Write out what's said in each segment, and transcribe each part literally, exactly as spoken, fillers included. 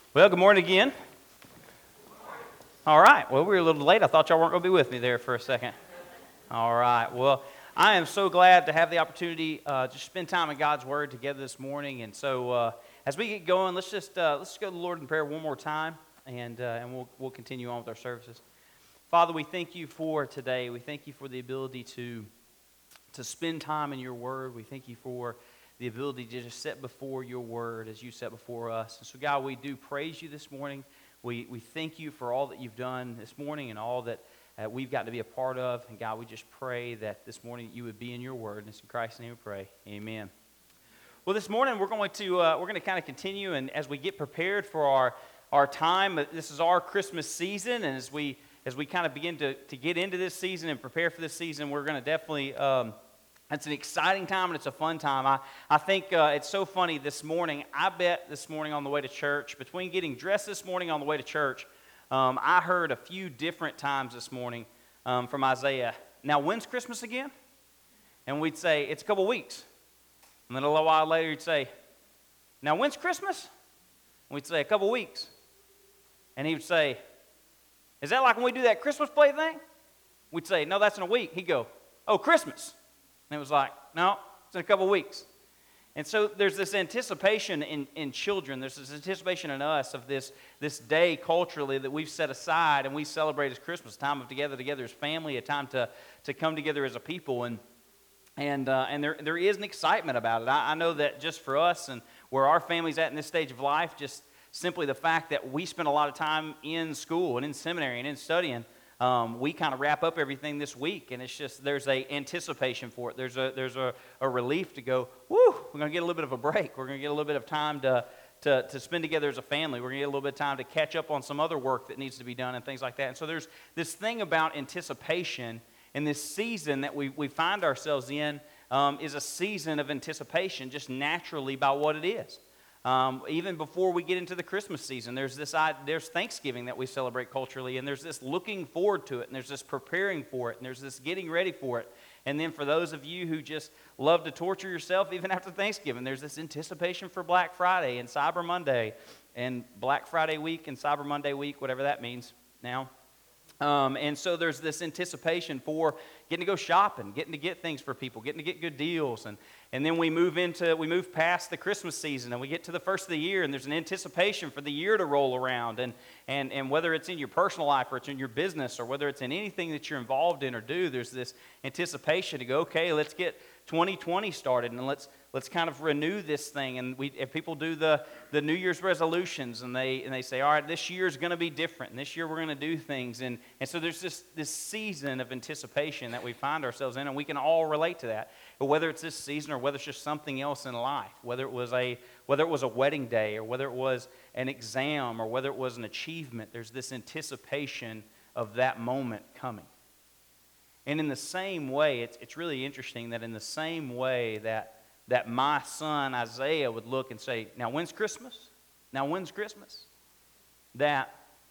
Well, good morning again. All right. Well, we were a little late. I thought y'all weren't going to be with me there for a second. All right. Well, I am so glad to have the opportunity uh, to spend time in God's Word together this morning. And so, uh, as we get going, let's just uh, let's go to the Lord in prayer one more time, and uh, and we'll we'll continue on with our services. Father, we thank you for today. We thank you for the ability to to spend time in your Word. We thank you for the ability to just set before your word as you set before us. And so, God, we do praise you this morning. We we thank you for all that you've done this morning and all that uh, we've got to be a part of. And, God, we just pray that this morning you would be in your word. And it's in Christ's name we pray. Amen. Well, this morning we're going to uh, we're going to kind of continue, and as we get prepared for our our time, this is our Christmas season, and as we as we kind of begin to, to get into this season and prepare for this season, we're going to definitely um, It's an exciting time and it's a fun time. I, I think uh, it's so funny this morning. I bet this morning on the way to church, between getting dressed this morning on the way to church, um, I heard a few different times this morning um, from Isaiah. Now, when's Christmas again? And we'd say, it's a couple weeks. And then a little while later, he'd say, now, when's Christmas? And we'd say, a couple weeks. And he would say, is that like when we do that Christmas play thing? We'd say, no, that's in a week. He'd go, oh, Christmas. And it was like, no, it's in a couple of weeks. And so there's this anticipation in, in children, there's this anticipation in us of this, this day culturally that we've set aside and we celebrate as Christmas, a time of together together as family, a time to, to come together as a people. And and uh, and there there is an excitement about it. I, I know that just for us and where our family's at in this stage of life, just simply the fact that we spend a lot of time in school and in seminary and in studying, Um, we kind of wrap up everything this week, and it's just there's a anticipation for it. There's a there's a, a relief to go, woo, we're going to get a little bit of a break. We're going to get a little bit of time to, to, to spend together as a family. We're going to get a little bit of time to catch up on some other work that needs to be done and things like that. And so there's this thing about anticipation, and this season that we, we find ourselves in um, is a season of anticipation just naturally by what it is. Um, even before we get into the Christmas season, there's this there's Thanksgiving that we celebrate culturally, and there's this looking forward to it, and there's this preparing for it, and there's this getting ready for it. And then for those of you who just love to torture yourself even after Thanksgiving, there's this anticipation for Black Friday and Cyber Monday and Black Friday week and Cyber Monday week, whatever that means now. Um, and so there's this anticipation for getting to go shopping, getting to get things for people, getting to get good deals, and and then we move into we move past the Christmas season and we get to the first of the year, and there's an anticipation for the year to roll around, and and and whether it's in your personal life or it's in your business or whether it's in anything that you're involved in or do, there's this anticipation to go, okay, let's get twenty twenty started and let's let's kind of renew this thing. And we if people do the the New Year's resolutions and they and they say, all right, this year is going to be different, and this year we're going to do things, and and so there's this this season of anticipation that we find ourselves in, and we can all relate to that. But whether it's this season or whether it's just something else in life, whether it was a whether it was a wedding day or whether it was an exam or whether it was an achievement, there's this anticipation of that moment coming. And in the same way, it's it's really interesting that in the same way that that my son Isaiah would look and say, now when's Christmas? Now when's Christmas? That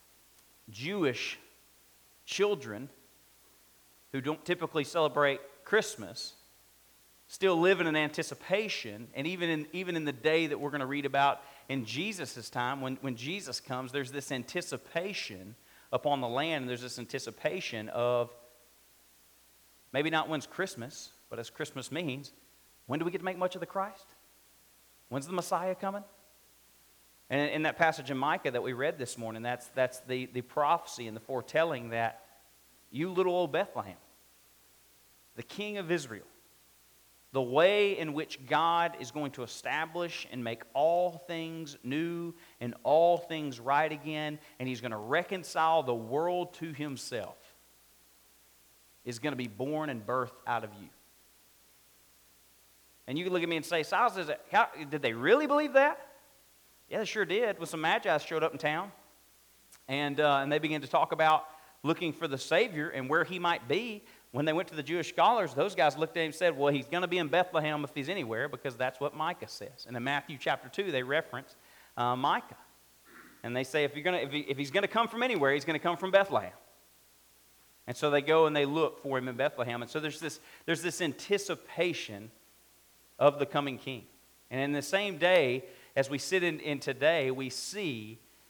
Jewish children who don't typically celebrate Christmas still live in an anticipation, and even in even in the day that we're going to read about in Jesus' time, when, when Jesus comes, there's this anticipation upon the land, and there's this anticipation of maybe not when's Christmas, but as Christmas means, when do we get to make much of the Christ? When's the Messiah coming? And in that passage in Micah that we read this morning, that's that's the, the prophecy and the foretelling that you little old Bethlehem, the King of Israel, the way in which God is going to establish and make all things new and all things right again, and He's going to reconcile the world to Himself, is going to be born and birthed out of you. And you can look at me and say, Silas, is it, how, did they really believe that? Yeah, they sure did. When some magi showed up in town, and uh, and they began to talk about looking for the Savior and where He might be. When they went to the Jewish scholars, those guys looked at him and said, well, He's going to be in Bethlehem if He's anywhere, because that's what Micah says. And in Matthew chapter two, they reference uh, Micah. And they say if, you're gonna, if, he, if He's going to come from anywhere, He's going to come from Bethlehem. And so they go and they look for Him in Bethlehem. And so there's this, there's this anticipation of the coming King. And in the same day, as we sit in, in today, we see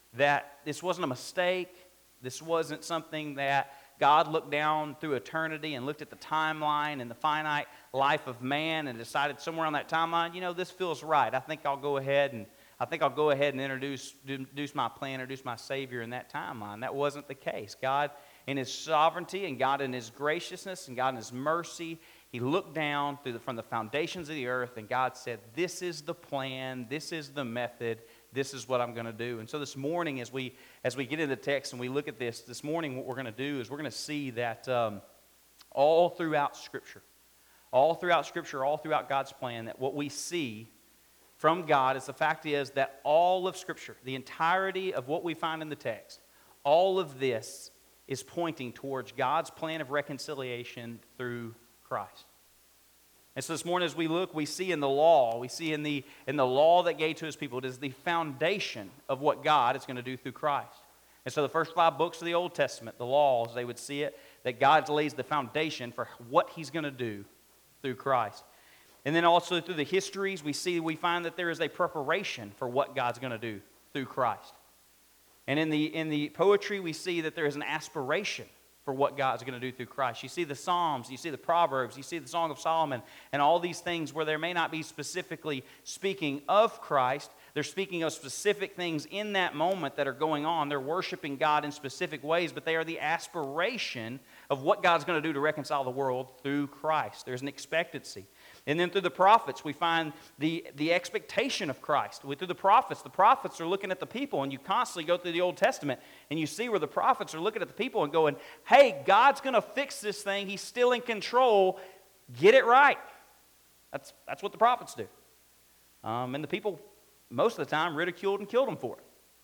that this wasn't a mistake. This wasn't something that God looked down through eternity and looked at the timeline and the finite life of man and decided somewhere on that timeline, you know, this feels right. I think I'll go ahead and I think I'll go ahead and introduce introduce my plan, introduce my Savior in that timeline. That wasn't the case. God, in His sovereignty and God in His graciousness and God in His mercy, He looked down through the, from the foundations of the earth, and God said, "This is the plan. This is the method. This is what I'm going to do." And so this morning, as we as we get into the text and we look at this, this morning what we're going to do is we're going to see that um, all throughout Scripture, all throughout Scripture, all throughout God's plan, that what we see from God is the fact is that all of Scripture, the entirety of what we find in the text, all of this is pointing towards God's plan of reconciliation through Christ. And so this morning as we look, we see in the law, we see in the, in the law that gave to His people, it is the foundation of what God is going to do through Christ. And so the first five books of the Old Testament, the laws, they would see it, that God lays the foundation for what He's going to do through Christ. And then also through the histories, we see, we find that there is a preparation for what God's going to do through Christ. And in the, in the poetry, we see that there is an aspiration for what God's going to do through Christ. You see the Psalms, you see the Proverbs, you see the Song of Solomon, and all these things where there may not be specifically speaking of Christ, they're speaking of specific things in that moment that are going on. They're worshiping God in specific ways, but they are the aspiration of what God's going to do to reconcile the world through Christ. There's an expectancy. And then through the prophets, we find the, the expectation of Christ. We, through the prophets, the prophets are looking at the people, and you constantly go through the Old Testament, and you see where the prophets are looking at the people and going, hey, God's going to fix this thing. He's still in control. Get it right. That's, that's what the prophets do. Um, and the people, most of the time, ridiculed and killed them for it.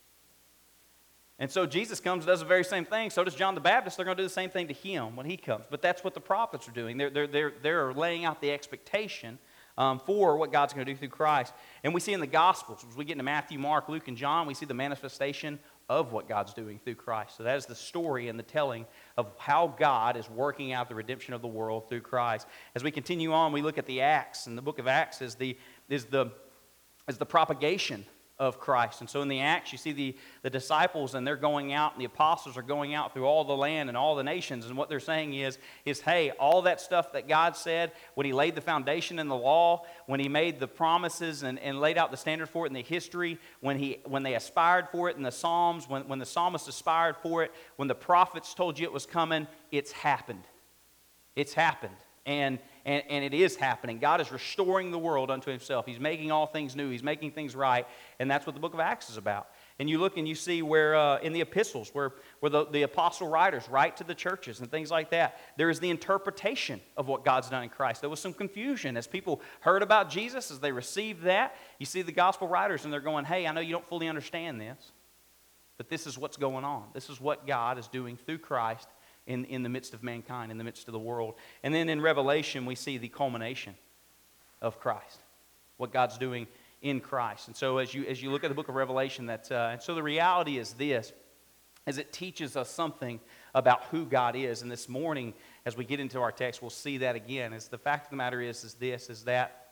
And so Jesus comes and does the very same thing. So does John the Baptist. They're going to do the same thing to him when he comes. But that's what the prophets are doing. They're, they're, they're, they're laying out the expectation um, for what God's going to do through Christ. And we see in the Gospels, as we get into Matthew, Mark, Luke, and John, we see the manifestation of what God's doing through Christ. So that is the story and the telling of how God is working out the redemption of the world through Christ. As we continue on, we look at the Acts. And the book of Acts is the, is the, is the propagation of Christ. And so in the Acts, you see the, the disciples, and they're going out, and the apostles are going out through all the land and all the nations, and what they're saying is, is hey, all that stuff that God said when He laid the foundation in the law, when He made the promises and, and laid out the standard for it in the history, when he when they aspired for it in the Psalms, when, when the psalmist aspired for it, when the prophets told you it was coming, it's happened. It's happened. And, and, and it is happening. God is restoring the world unto Himself. He's making all things new. He's making things right. And that's what the book of Acts is about. And you look and you see where uh, in the epistles, where, where the, the apostle writers write to the churches and things like that, there is the interpretation of what God's done in Christ. There was some confusion as people heard about Jesus, as they received that. You see the gospel writers and they're going, hey, I know you don't fully understand this, but this is what's going on. This is what God is doing through Christ In, in the midst of mankind, in the midst of the world. And then in Revelation, we see the culmination of Christ, what God's doing in Christ. And so as you as you look at the book of Revelation, that uh, and so the reality is this, as it teaches us something about who God is. And this morning, as we get into our text, we'll see that again. Is the fact of the matter is, is this, is that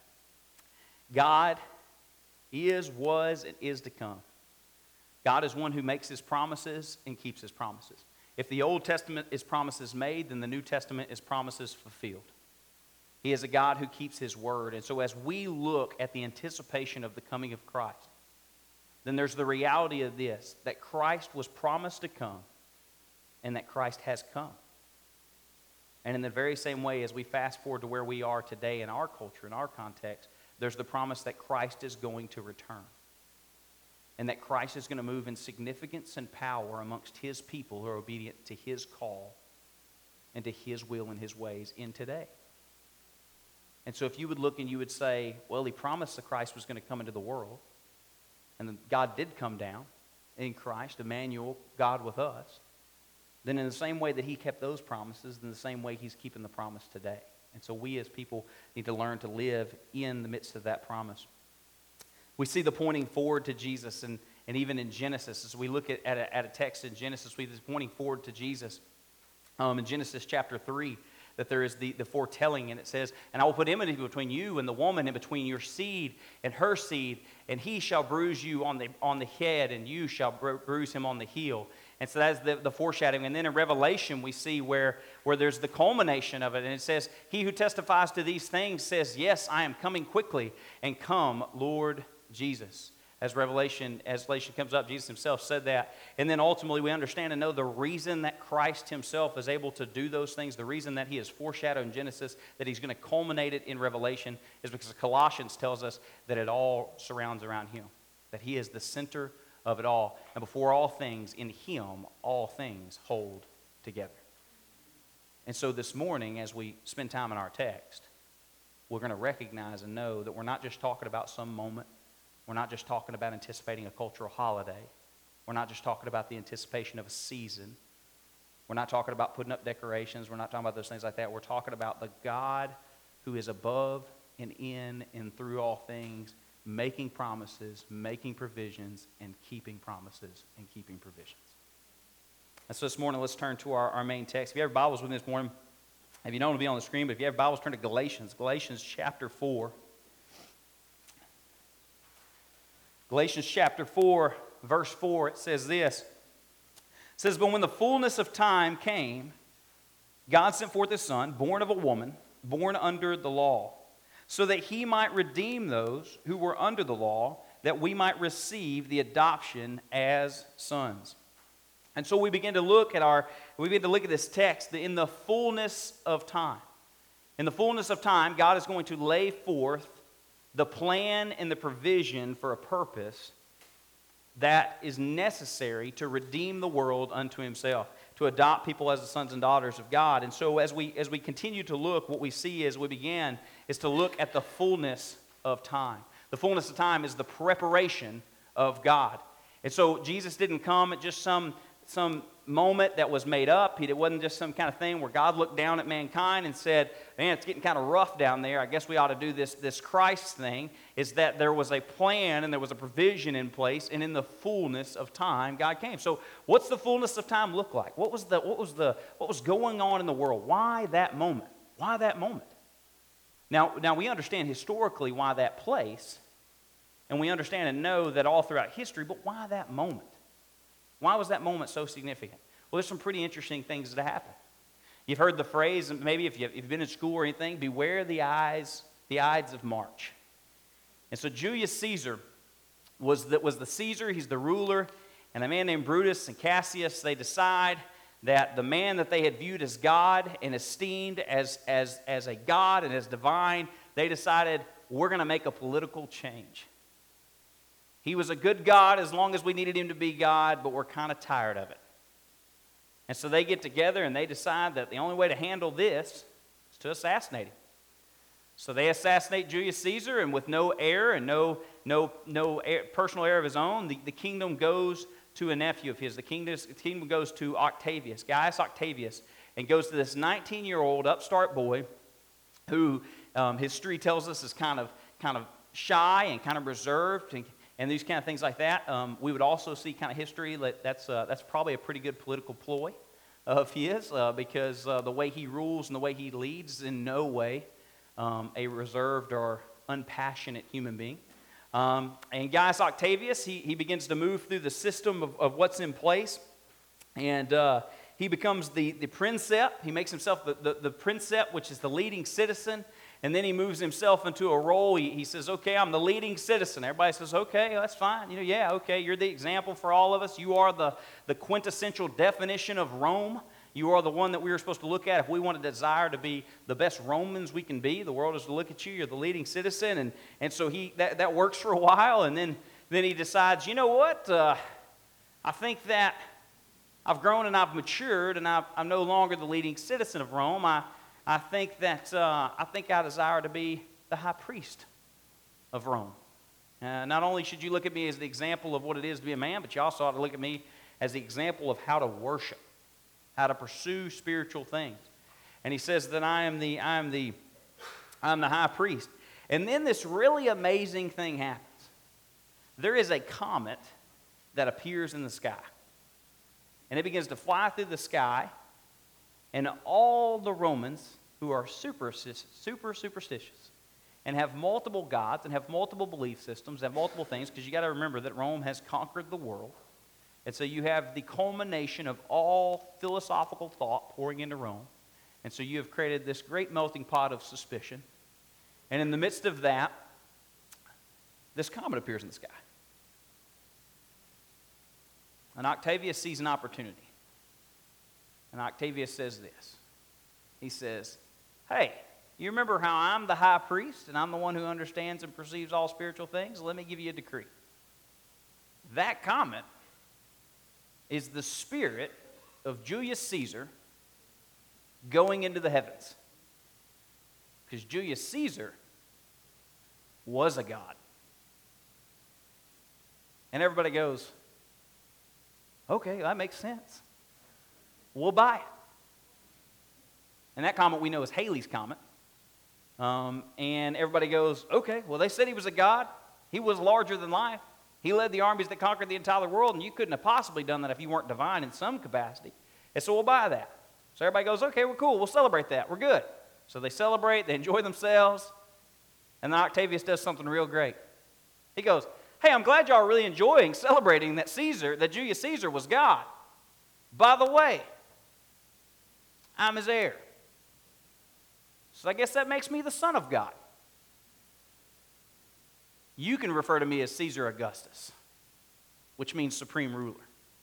God is, was, and is to come. God is one who makes His promises and keeps His promises. If the Old Testament is promises made, then the New Testament is promises fulfilled. He is a God who keeps His word. And so as we look at the anticipation of the coming of Christ, then there's the reality of this, that Christ was promised to come and that Christ has come. And in the very same way, as we fast forward to where we are today in our culture, in our context, there's the promise that Christ is going to return. And that Christ is going to move in significance and power amongst His people who are obedient to His call and to His will and His ways in today. And so if you would look and you would say, well, He promised that Christ was going to come into the world, and then God did come down in Christ, Emmanuel, God with us, then in the same way that He kept those promises, in the same way He's keeping the promise today. And so we as people need to learn to live in the midst of that promise. We see the pointing forward to Jesus, and, and even in Genesis, as we look at, at, a, at a text in Genesis, we see pointing forward to Jesus. Um, in Genesis chapter three, that there is the, the foretelling, and it says, and I will put enmity between you and the woman, and between your seed and her seed, and he shall bruise you on the on the head, and you shall bru- bruise him on the heel. And so that's the, the foreshadowing. And then in Revelation, we see where, where there's the culmination of it. And it says, he who testifies to these things says, yes, I am coming quickly, and come, Lord Jesus. As Revelation, as Revelation comes up, Jesus himself said that. And then ultimately we understand and know the reason that Christ himself is able to do those things, the reason that he is foreshadowed in Genesis, that he's going to culminate it in Revelation, is because Colossians tells us that it all surrounds around him, that he is the center of it all. And before all things, in him, all things hold together. And so this morning, as we spend time in our text, we're going to recognize and know that we're not just talking about some moment. We're not just talking about anticipating a cultural holiday. We're not just talking about the anticipation of a season. We're not talking about putting up decorations. We're not talking about those things like that. We're talking about the God who is above and in and through all things, making promises, making provisions, and keeping promises and keeping provisions. And so this morning, let's turn to our, our main text. If you have Bibles with me this morning, if you don't want to be on the screen, but if you have Bibles, turn to Galatians. Galatians chapter four. Galatians chapter four, verse four, it says this. It says, but when the fullness of time came, God sent forth his Son, born of a woman, born under the law, so that he might redeem those who were under the law, that we might receive the adoption as sons. And so we begin to look at our, we begin to look at this text in the fullness of time. In the fullness of time, God is going to lay forth the plan and the provision for a purpose that is necessary to redeem the world unto himself, to adopt people as the sons and daughters of God. And so as we as we continue to look, what we see as we begin is to look at the fullness of time. The fullness of time is the preparation of God. And so Jesus didn't come at just some some moment that was made up. It wasn't just some kind of thing where God looked down at mankind and said, man, it's getting kind of rough down there. I guess we ought to do this, this Christ thing. Is that there was a plan and there was a provision in place, and in the fullness of time, God came. So what's the fullness of time look like? What was the what was the what was going on in the world? Why that moment? Why that moment? Now, now we understand historically why that place, and we understand and know that all throughout history, but why that moment? Why was that moment so significant? Well, there's some pretty interesting things that happen. You've heard the phrase, and maybe if you've, if you've been in school or anything, beware the eyes, the Ides of March. And so Julius Caesar was the, was the Caesar, he's the ruler, and a man named Brutus and Cassius, they decide that the man that they had viewed as God and esteemed as, as, as a God and as divine, they decided, we're going to make a political change. He was a good God as long as we needed him to be God, but we're kind of tired of it. And so they get together and they decide that the only way to handle this is to assassinate him. So they assassinate Julius Caesar, and with no heir and no, no, no heir, personal heir of his own, the, the kingdom goes to a nephew of his. The kingdom, the kingdom goes to Octavius, Gaius Octavius, and goes to this nineteen-year-old upstart boy who um, history tells us is kind of, kind of shy and kind of reserved and And these kind of things like that. Um, we would also see kind of history that that's, uh, that's probably a pretty good political ploy of his uh, because uh, the way he rules and the way he leads is in no way um, a reserved or unpassionate human being. Um, and Gaius Octavius, he, he begins to move through the system of, of what's in place. And uh, he becomes the, the princeps. He makes himself the, the, the princeps, which is the leading citizen. And then he moves himself into a role. He, he says, okay, I'm the leading citizen. Everybody says, okay, that's fine. You know, yeah, okay, you're the example for all of us. You are the, the quintessential definition of Rome. You are the one that we are supposed to look at if we want to desire to be the best Romans we can be. The world is to look at you. You're the leading citizen. And, and so he that, that works for a while. And then, then he decides, you know what? Uh, I think that I've grown and I've matured and I've, I'm no longer the leading citizen of Rome. I I think that uh, I think I desire to be the high priest of Rome. Uh, not only should you look at me as the example of what it is to be a man, but you also ought to look at me as the example of how to worship, how to pursue spiritual things. And he says that I am the I am the I'm the high priest. And then this really amazing thing happens. There is a comet that appears in the sky, and it begins to fly through the sky. And all the Romans who are super, super superstitious and have multiple gods and have multiple belief systems, have multiple things, because you got to remember that Rome has conquered the world. And so you have the culmination of all philosophical thought pouring into Rome. And so you have created this great melting pot of suspicion. And in the midst of that, this comet appears in the sky. And Octavius sees an opportunity. And Octavius says this. He says, hey, you remember how I'm the high priest and I'm the one who understands and perceives all spiritual things? Let me give you a decree. That comet is the spirit of Julius Caesar going into the heavens. Because Julius Caesar was a god. And everybody goes, okay, that makes sense. We'll buy it. And that comet we know is Halley's Comet. Um, and everybody goes, okay, well, they said he was a god. He was larger than life. He led the armies that conquered the entire world, and you couldn't have possibly done that if you weren't divine in some capacity. And so we'll buy that. So everybody goes, okay, we're cool. We'll celebrate that. We're good. So they celebrate. They enjoy themselves. And then Octavius does something real great. He goes, hey, I'm glad y'all are really enjoying celebrating that Caesar, that Julius Caesar was God. By the way, I'm his heir. So I guess that makes me the son of God. You can refer to me as Caesar Augustus, which means supreme ruler.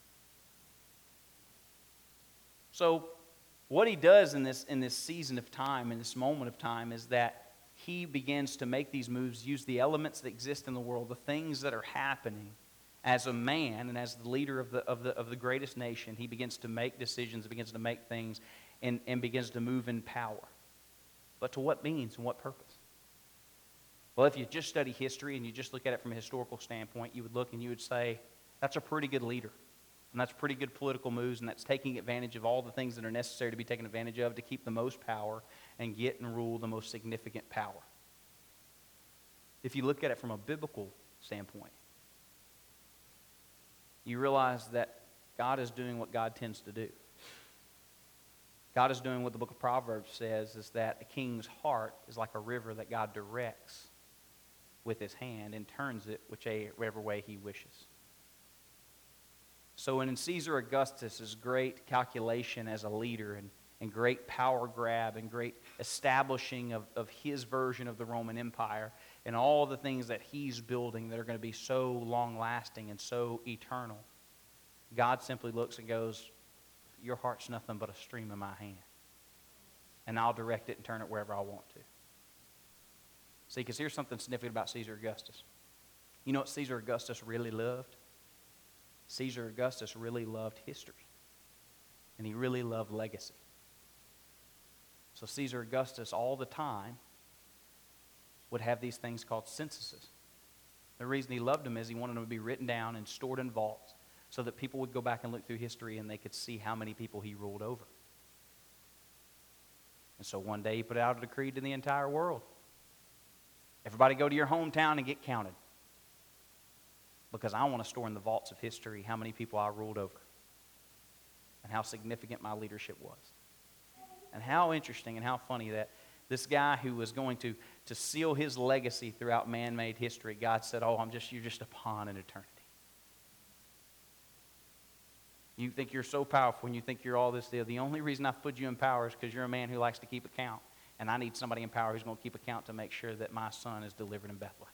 So what he does in this, in this season of time, in this moment of time, is that he begins to make these moves, use the elements that exist in the world, the things that are happening as a man and as the leader of the, of the, of the greatest nation. He begins to make decisions, begins to make things, and, and begins to move in power. But to what means and what purpose? Well, if you just study history and you just look at it from a historical standpoint, you would look and you would say, that's a pretty good leader. And that's pretty good political moves, and that's taking advantage of all the things that are necessary to be taken advantage of to keep the most power and get and rule the most significant power. If you look at it from a biblical standpoint, you realize that God is doing what God tends to do. God is doing what the book of Proverbs says, is that a king's heart is like a river that God directs with his hand and turns it whichever way he wishes. So in Caesar Augustus' great calculation as a leader and, and great power grab and great establishing of, of his version of the Roman Empire and all the things that he's building that are going to be so long-lasting and so eternal, God simply looks and goes, your heart's nothing but a stream in my hand. And I'll direct it and turn it wherever I want to. See, because here's something significant about Caesar Augustus. You know what Caesar Augustus really loved? Caesar Augustus really loved history. And he really loved legacy. So Caesar Augustus all the time would have these things called censuses. The reason he loved them is he wanted them to be written down and stored in vaults so that people would go back and look through history and they could see how many people he ruled over. And so one day he put out a decree to the entire world. Everybody go to your hometown and get counted. Because I want to store in the vaults of history how many people I ruled over. And how significant my leadership was. And how interesting and how funny that this guy who was going to, to seal his legacy throughout man-made history, God said, oh, I'm just, you're just a pawn in eternity. You think you're so powerful and you think you're all this deal. The only reason I've put you in power is because you're a man who likes to keep account. And I need somebody in power who's going to keep account to make sure that my son is delivered in Bethlehem.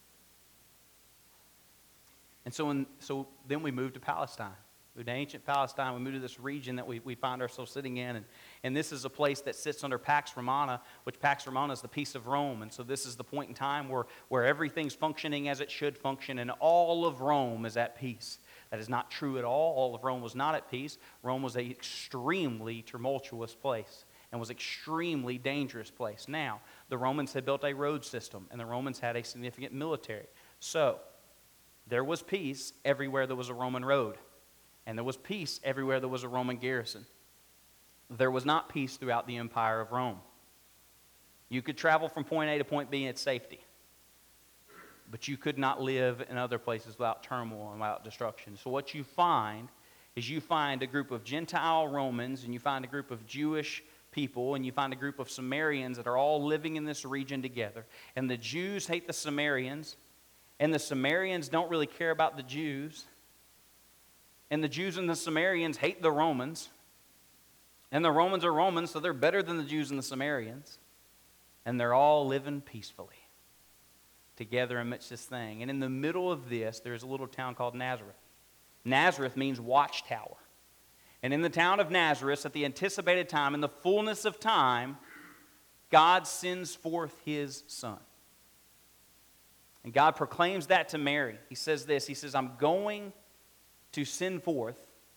And so, in, so then we moved to Palestine. We moved to ancient Palestine. We moved to this region that we, we find ourselves sitting in. And, and this is a place that sits under Pax Romana, which Pax Romana is the peace of Rome. And so this is the point in time where, where everything's functioning as it should function, and all of Rome is at peace. That is not true at all. All of Rome was not at peace. Rome was an extremely tumultuous place and was an extremely dangerous place. Now, the Romans had built a road system, and the Romans had a significant military. So, there was peace everywhere there was a Roman road, and there was peace everywhere there was a Roman garrison. There was not peace throughout the empire of Rome. You could travel from point A to point B in safety, but you could not live in other places without turmoil and without destruction. So what you find is you find a group of Gentile Romans and you find a group of Jewish people, and you find a group of Samaritans that are all living in this region together. And the Jews hate the Samaritans, and the Samaritans don't really care about the Jews. And the Jews and the Samaritans hate the Romans. And the Romans are Romans, so they're better than the Jews and the Samaritans. And they're all living peacefully together amidst this thing. And in the middle of this, there's a little town called Nazareth. Nazareth means watchtower. And in the town of Nazareth, at the anticipated time, in the fullness of time, God sends forth his son. And God proclaims that to Mary. He says this, he says, I'm going to send forth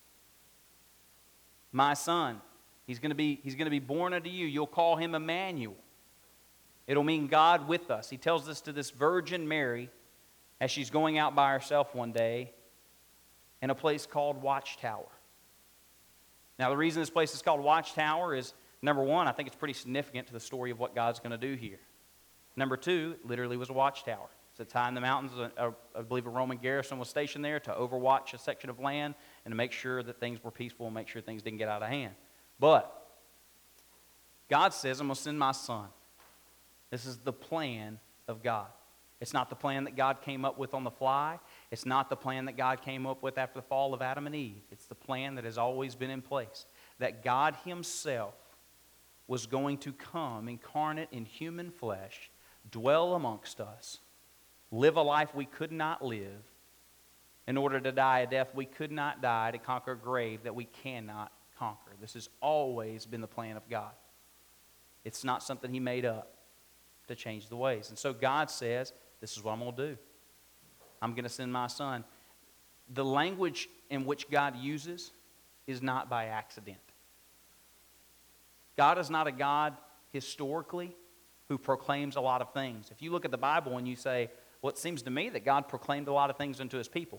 my son. He's going to be, he's going to be born unto you. You'll call him Emmanuel. It'll mean God with us. He tells this to this Virgin Mary as she's going out by herself one day in a place called Watchtower. Now, the reason this place is called Watchtower is, number one, I think it's pretty significant to the story of what God's going to do here. Number two, it literally was a watchtower. It's a time in the mountains, a, a, I believe a Roman garrison was stationed there to overwatch a section of land and to make sure that things were peaceful and make sure things didn't get out of hand. But God says, I'm going to send my son. This is the plan of God. It's not the plan that God came up with on the fly. It's not the plan that God came up with after the fall of Adam and Eve. It's the plan that has always been in place. That God himself was going to come incarnate in human flesh, dwell amongst us, live a life we could not live, in order to die a death we could not die, to conquer a grave that we cannot conquer. This has always been the plan of God. It's not something he made up to change the ways. And so God says, this is what I'm going to do. I'm going to send my son. The language in which God uses is not by accident. God is not a God historically who proclaims a lot of things. If you look at the Bible and you say, well, it seems to me that God proclaimed a lot of things unto his people.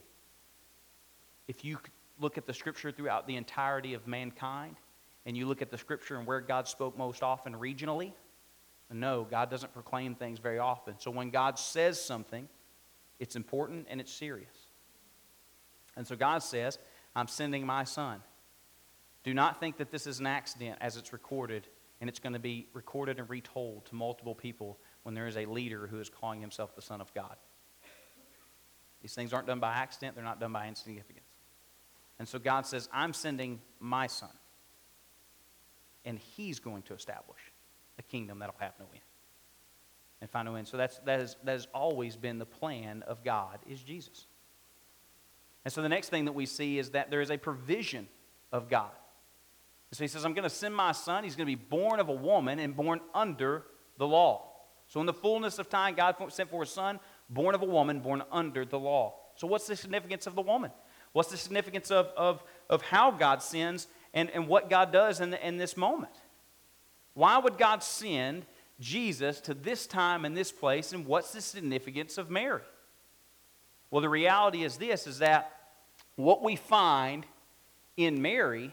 If you look at the scripture throughout the entirety of mankind, and you look at the scripture and where God spoke most often regionally, no, God doesn't proclaim things very often. So when God says something, it's important and it's serious. And so God says, I'm sending my son. Do not think that this is an accident as it's recorded, and it's going to be recorded and retold to multiple people when there is a leader who is calling himself the Son of God. These things aren't done by accident. They're not done by insignificance. And so God says, I'm sending my son, and he's going to establish a kingdom that'll have no end and find no end. So that's, that, is, that has always been the plan of God, is Jesus. And so the next thing that we see is that there is a provision of God. So he says, I'm going to send my son. He's going to be born of a woman and born under the law. So in the fullness of time, God sent for his son, born of a woman, born under the law. So what's the significance of the woman? What's the significance of, of, of how God sends and, and what God does in, the, in this moment? Why would God send Jesus to this time and this place, and what's the significance of Mary? Well, the reality is this, is that what we find in Mary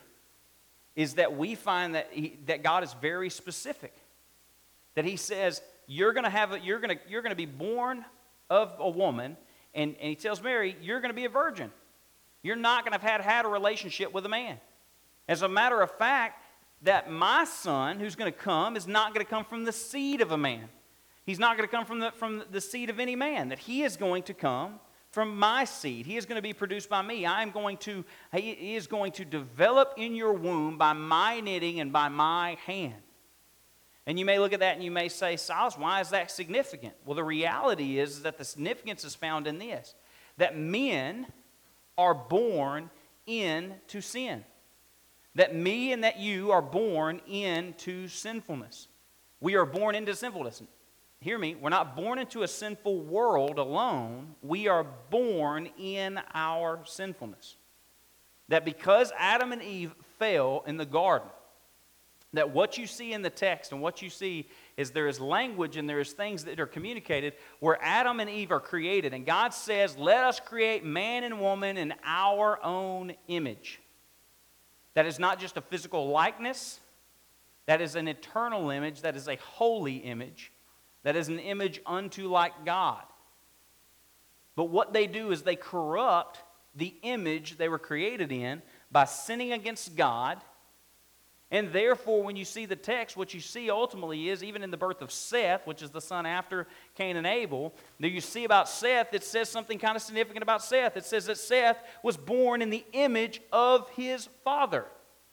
is that we find that, he, that God is very specific. That he says, you're going to have a, you're going to you're going to be born of a woman, and, and he tells Mary, you're going to be a virgin. You're not going to have had, had a relationship with a man. As a matter of fact, that my son who's going to come is not going to come from the seed of a man. He's not going to come from the, from the seed of any man. That he is going to come from my seed. He is going to be produced by me. I am going to, he is going to develop in your womb by my knitting and by my hand. And you may look at that and you may say, Silas, why is that significant? Well, the reality is that the significance is found in this. That men are born into sin. That me and that you are born into sinfulness. We are born into sinfulness. Hear me, we're not born into a sinful world alone. We are born in our sinfulness. That because Adam and Eve fell in the garden, that what you see in the text and what you see is there is language and there is things that are communicated where Adam and Eve are created. And God says, let us create man and woman in our own image. That is not just a physical likeness. That is an eternal image. That is a holy image. That is an image unto like God. But what they do is they corrupt the image they were created in by sinning against God And therefore, when you see the text, what you see ultimately is, even in the birth of Seth, which is the son after Cain and Abel, that you see about Seth, it says something kind of significant about Seth. It says that Seth was born in the image of his father.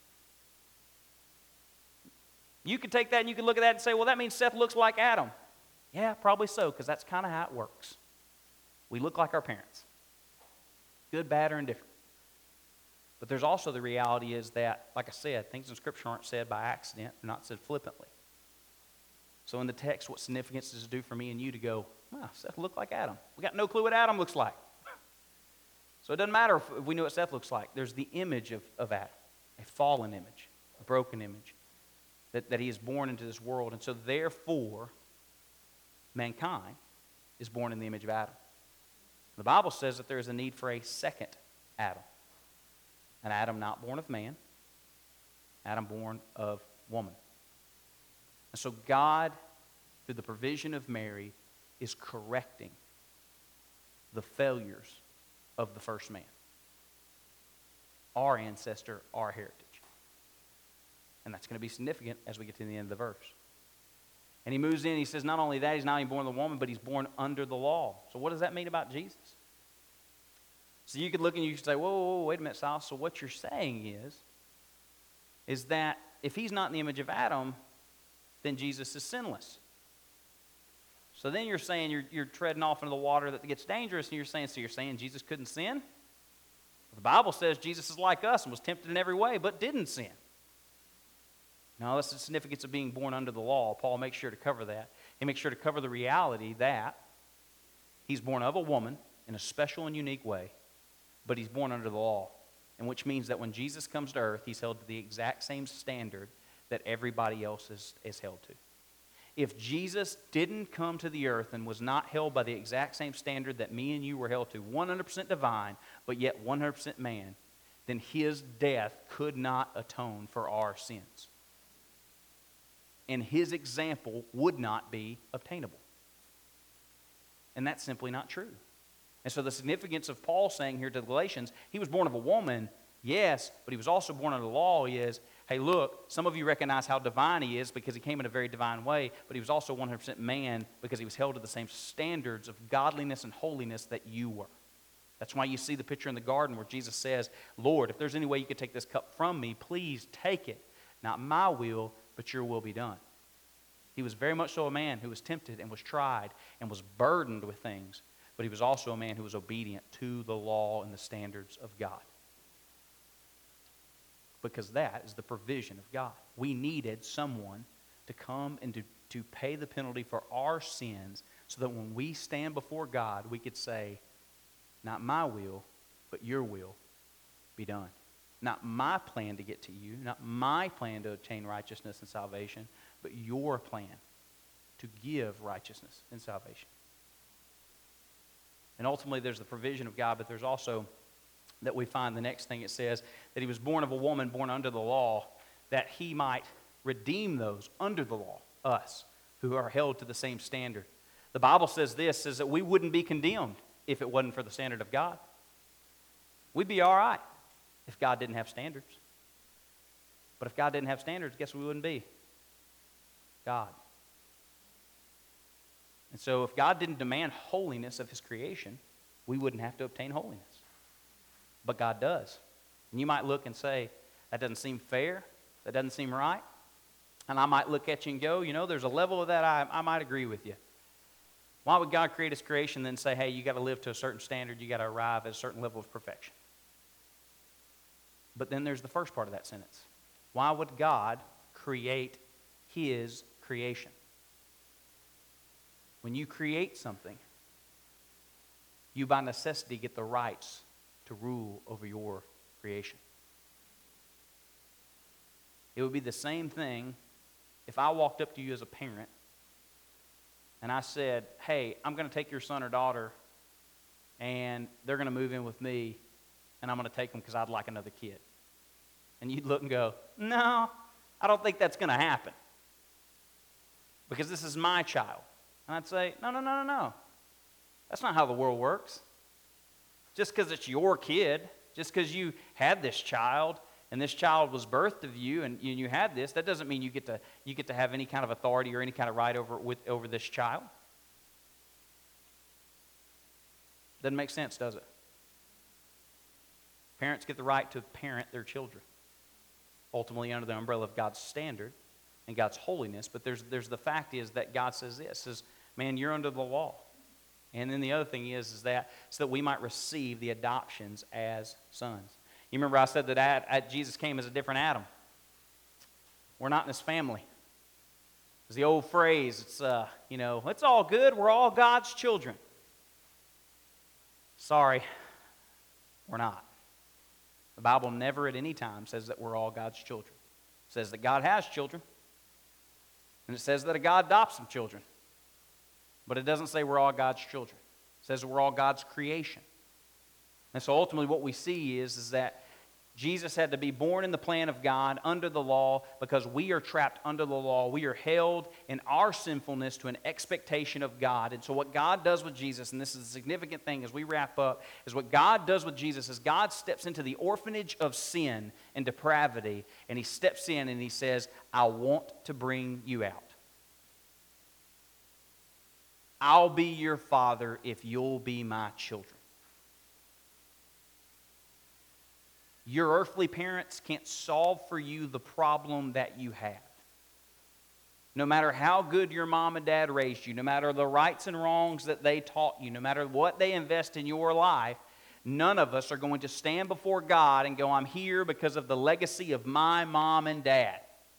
You could take that and you could look at that and say, well, that means Seth looks like Adam. Yeah, probably so, because that's kind of how it works. We look like our parents. Good, bad, or indifferent. But there's also the reality is that, like I said, things in Scripture aren't said by accident. They're not said flippantly. So in the text, what significance does it do for me and you to go, wow, Seth looked like Adam. We got no clue what Adam looks like. So it doesn't matter if we know what Seth looks like. There's the image of, of Adam, a fallen image, a broken image, that, that he is born into this world. And so therefore, mankind is born in the image of Adam. The Bible says that there is a need for a second Adam. An Adam not born of man, Adam born of woman. And so God, through the provision of Mary, is correcting the failures of the first man. Our ancestor, our heritage. And that's going to be significant as we get to the end of the verse. And he moves in, he says not only that, he's not even born of the woman, but he's born under the law. So what does that mean about Jesus? So you could look and you could say, whoa, whoa, whoa, wait a minute, Sal. So what you're saying is, is that if he's not in the image of Adam, then Jesus is sinless. So then you're saying you're, you're treading off into the water that gets dangerous, and you're saying, so you're saying Jesus couldn't sin? Well, the Bible says Jesus is like us and was tempted in every way, but didn't sin. Now, that's the significance of being born under the law. Paul makes sure to cover that. He makes sure to cover the reality that he's born of a woman in a special and unique way, but he's born under the law, and which means that when Jesus comes to earth, he's held to the exact same standard that everybody else is, is held to. If Jesus didn't come to the earth and was not held by the exact same standard that me and you were held to, one hundred percent divine, but yet one hundred percent man, then his death could not atone for our sins. And his example would not be obtainable. And that's simply not true. And so the significance of Paul saying here to the Galatians, he was born of a woman, yes, but he was also born under the law is, hey, look, some of you recognize how divine he is because he came in a very divine way, but he was also one hundred percent man because he was held to the same standards of godliness and holiness that you were. That's why you see the picture in the garden where Jesus says, Lord, if there's any way you could take this cup from me, please take it. Not my will, but your will be done. He was very much so a man who was tempted and was tried and was burdened with things, but he was also a man who was obedient to the law and the standards of God. Because that is the provision of God. We needed someone to come and to, to pay the penalty for our sins so that when we stand before God, we could say, not my will, but your will be done. Not my plan to get to you, not my plan to obtain righteousness and salvation, but your plan to give righteousness and salvation. And ultimately, there's the provision of God, but there's also that we find the next thing it says, that he was born of a woman born under the law, that he might redeem those under the law, us, who are held to the same standard. The Bible says this, says that we wouldn't be condemned if it wasn't for the standard of God. We'd be all right if God didn't have standards. But if God didn't have standards, guess we wouldn't be? God. And so if God didn't demand holiness of his creation, we wouldn't have to obtain holiness. But God does. And you might look and say, that doesn't seem fair. That doesn't seem right. And I might look at you and go, you know, there's a level of that I, I might agree with you. Why would God create his creation and then say, hey, you got to live to a certain standard, you got to arrive at a certain level of perfection? But then there's the first part of that sentence. Why would God create his creation? When you create something, you by necessity get the rights to rule over your creation. It would be the same thing if I walked up to you as a parent and I said, hey, I'm going to take your son or daughter and they're going to move in with me and I'm going to take them because I'd like another kid. And you'd look and go, no, I don't think that's going to happen because this is my child. And I'd say, no, no, no, no, no. That's not how the world works. Just because it's your kid, just because you had this child, and this child was birthed of you, and you, you had this, that doesn't mean you get to you get to have any kind of authority or any kind of right over with over this child. Doesn't make sense, does it? Parents get the right to parent their children, ultimately under the umbrella of God's standard and God's holiness. But there's there's the fact is that God says this, says, man, you're under the law. And then the other thing is, is that so that we might receive the adoptions as sons. You remember I said that Ad, Ad, Jesus came as a different Adam. We're not in this family. It's the old phrase, it's, uh, you know, it's all good, we're all God's children. Sorry, we're not. The Bible never at any time says that we're all God's children. It says that God has children. And it says that a God adopts some children. But it doesn't say we're all God's children. It says that we're all God's creation. And so ultimately what we see is, is that Jesus had to be born in the plan of God under the law because we are trapped under the law. We are held in our sinfulness to an expectation of God. And so what God does with Jesus, and this is a significant thing as we wrap up, is what God does with Jesus is God steps into the orphanage of sin and depravity, and he steps in and he says, I want to bring you out. I'll be your father if you'll be my children. Your earthly parents can't solve for you the problem that you have. No matter how good your mom and dad raised you, no matter the rights and wrongs that they taught you, no matter what they invest in your life, none of us are going to stand before God and go, I'm here because of the legacy of my mom and dad.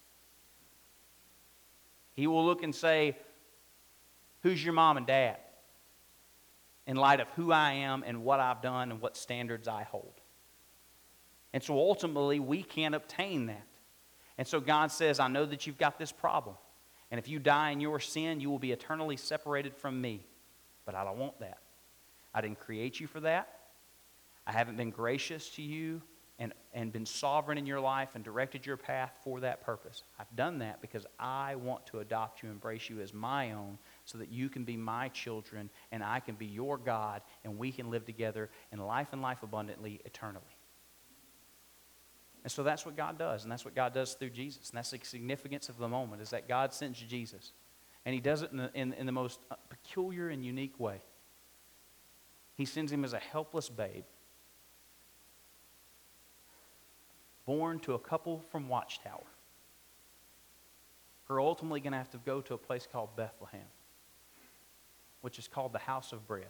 He will look and say, who's your mom and dad? In light of who I am and what I've done and what standards I hold. And so ultimately, we can't obtain that. And so God says, I know that you've got this problem. And if you die in your sin, you will be eternally separated from me. But I don't want that. I didn't create you for that. I haven't been gracious to you and, and been sovereign in your life and directed your path for that purpose. I've done that because I want to adopt you, embrace you as my own, so that you can be my children and I can be your God and we can live together in life and life abundantly eternally. And so that's what God does, and that's what God does through Jesus. And that's the significance of the moment, is that God sends Jesus. And he does it in the, in, in the most peculiar and unique way. He sends him as a helpless babe, born to a couple from Watchtower, who are ultimately going to have to go to a place called Bethlehem, which is called the house of bread.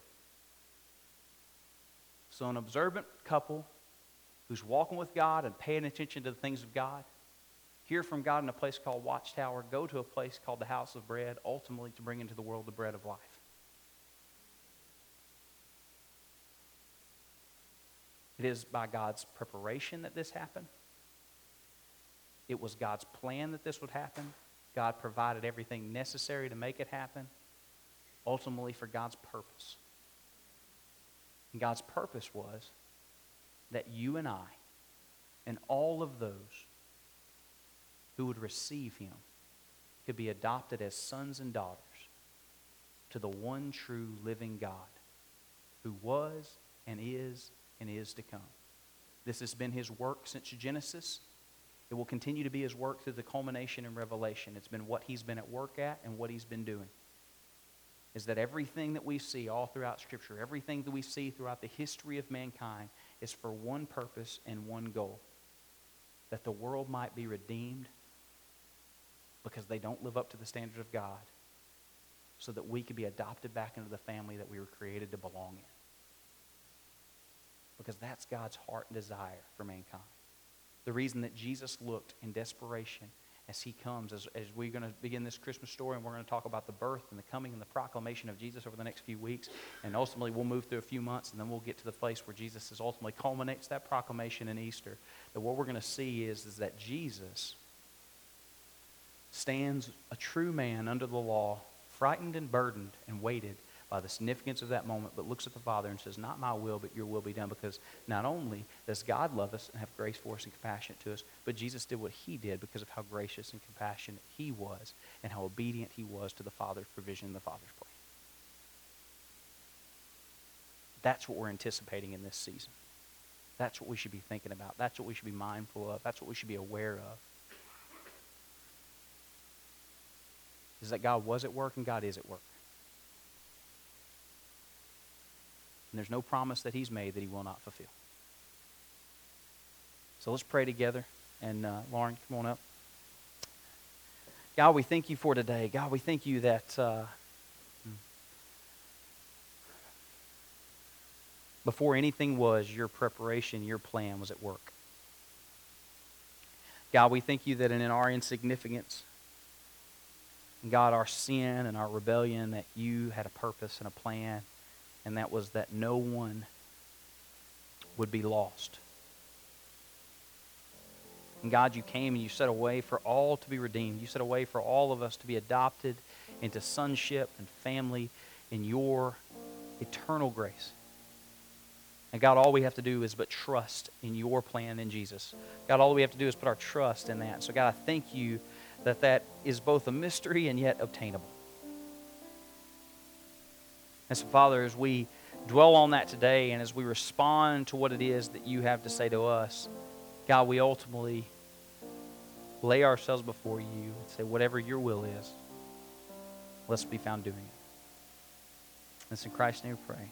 So an observant couple who's walking with God and paying attention to the things of God, hear from God in a place called Watchtower, go to a place called the house of bread, ultimately to bring into the world the bread of life. It is by God's preparation that this happened. It was God's plan that this would happen. God provided everything necessary to make it happen, ultimately for God's purpose. And God's purpose was that you and I and all of those who would receive him could be adopted as sons and daughters to the one true living God who was and is and is to come. This has been his work since Genesis. It will continue to be his work through the culmination in Revelation. It's been what he's been at work at and what he's been doing. Is that everything that we see all throughout Scripture, everything that we see throughout the history of mankind is for one purpose and one goal. That the world might be redeemed because they don't live up to the standard of God, so that we could be adopted back into the family that we were created to belong in. Because that's God's heart and desire for mankind. The reason that Jesus looked in desperation as he comes, as, as we're going to begin this Christmas story, and we're going to talk about the birth and the coming and the proclamation of Jesus over the next few weeks, and ultimately we'll move through a few months, and then we'll get to the place where Jesus is ultimately culminates that proclamation in Easter. That what we're going to see is, is that Jesus stands a true man under the law, frightened and burdened and weighted by the significance of that moment, but looks at the Father and says, not my will, but your will be done. Because not only does God love us and have grace for us and compassionate to us, but Jesus did what he did because of how gracious and compassionate he was and how obedient he was to the Father's provision and the Father's plan. That's what we're anticipating in this season. That's what we should be thinking about. That's what we should be mindful of. That's what we should be aware of. Is that God was at work and God is at work. And there's no promise that He's made that He will not fulfill. So let's pray together. And uh, Lauren, come on up. God, we thank You for today. God, we thank You that uh, before anything was, Your preparation, Your plan was at work. God, we thank You that in our insignificance, God, our sin and our rebellion, that You had a purpose and a plan, and that was that no one would be lost. And God, You came and You set a way for all to be redeemed. You set a way for all of us to be adopted into sonship and family in Your eternal grace. And God, all we have to do is but trust in Your plan in Jesus. God, all we have to do is put our trust in that. So God, I thank You that that is both a mystery and yet obtainable. And so Father, as we dwell on that today and as we respond to what it is that You have to say to us, God, we ultimately lay ourselves before You and say, whatever Your will is, let's be found doing it. And it's in Christ's name we pray.